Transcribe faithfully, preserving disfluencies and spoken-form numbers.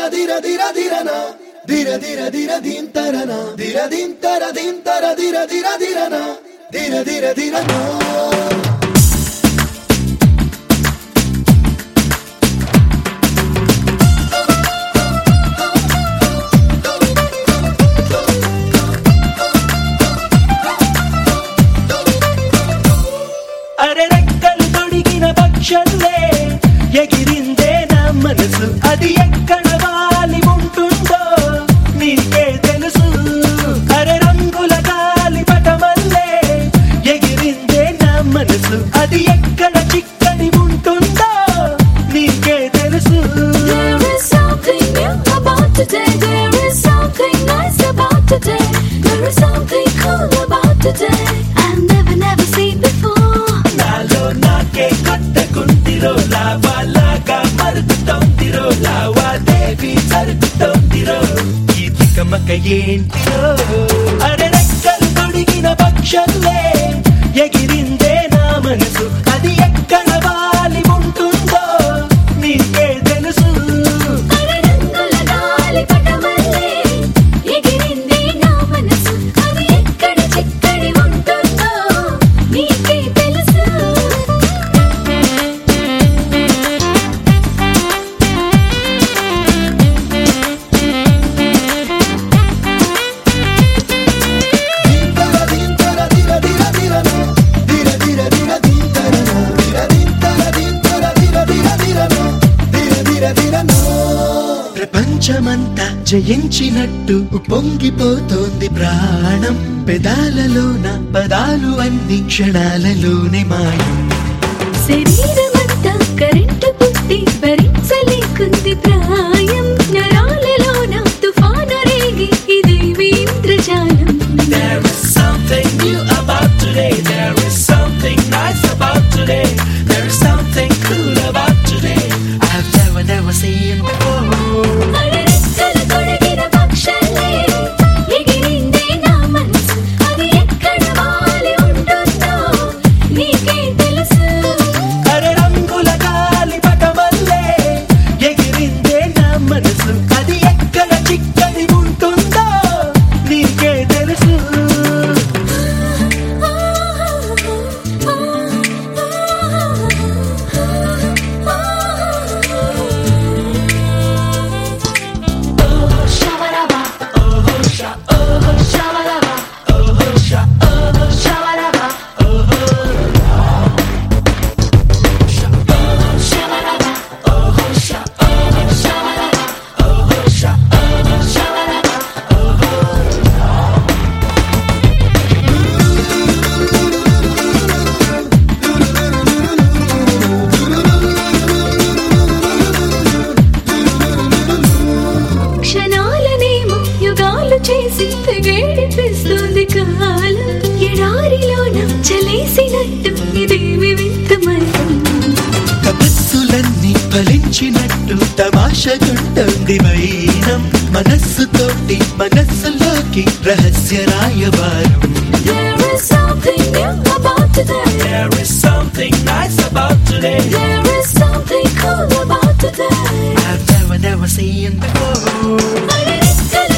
dira dira dira na dira dira dira dintara na dira dintara dintara dira dira dira na dira dira dira na అరే రెక్కలు తొడిగిన పక్షులే ఎగిరిందే నా మనసు అది ఎక్కడ వాలి ఉంటుందో నీకే తెలుసు అరే రంగుల గాలి పటమల్లే ఎగిరిందే నా మనసు అది ఎక్కడ చిక్కని ఉంటుందో నీకే తెలుసు. There is something new about today. There is something nice about today. There is something cool about today. I've never never seen before. నాలో నాకే కొత్త కుంటిరో లావాలాగా మరుగుతోందిరో లావాదేవి జరుగుతోందిరో ఈ తికమక ఏంటిరో అరే రెక్కలు తొడిగిన పక్షులే ఎగిరిందే నా మనసు అది ఎక్కడ వాలి ఉంటుందో నీకే తెలుసు. అరే రంగుల గాలి పటమల్లే ఎగిరిందే నా మనసు అది ఎక్కడ చిక్కడి ఉంటుందో నీకే తెలుసు. dintara dintara dira dira dira na dira dira dira dintara na dira dintara dintara dira dira dira na dira dira dira na ప్రపంచమంతా జయించినట్టు పొంగిపోతోంది ప్రాణం పెదాలలోన పదాలు అన్ని క్షణాలలోనే మాయం శరీరమంతా కరెంటు పుట్టి భరించలేకుంది ప్రాయం నరాలలోన తుఫాను రేగి ఇదేమి ఇంద్రజాలం. There is something new about today. There is something nice about today. There is something cool about today. I've never never seen before. అరే రెక్కలు తొడిగిన పక్షులే ఎగిరిందే నా మనసు అది ఎక్కడ వాలి ఉంటుందో నీకే తెలుసు. అరే రంగుల గాలి పటమల్లే ఎగిరిందే నా మనసు అది ఎక్కడ చిక్కని ఉంటుందో నీకే తెలుసు. Shawaraba, oh sha, oh shawaraba, oh sha, oh shawaraba, oh shawaraba, oh sha, oh shawaraba, oh sha, oh shawaraba, క్షణాలనేమో యుగాలు చేసి తెగేడిపిస్తుంది కాలం ఎడారిలోన చలేసినట్టు ఇదేమి వింత మైకం. తపస్సులన్నీ ఫలించినట్టు తమాషగుంటుంది వైనం మనస్సుతోటి మనస్సులోకి రహస్య రాయబారం. There is something new about today. There is something nice about today. There is something cool about today. I've never never seen before. అరే రెక్కలు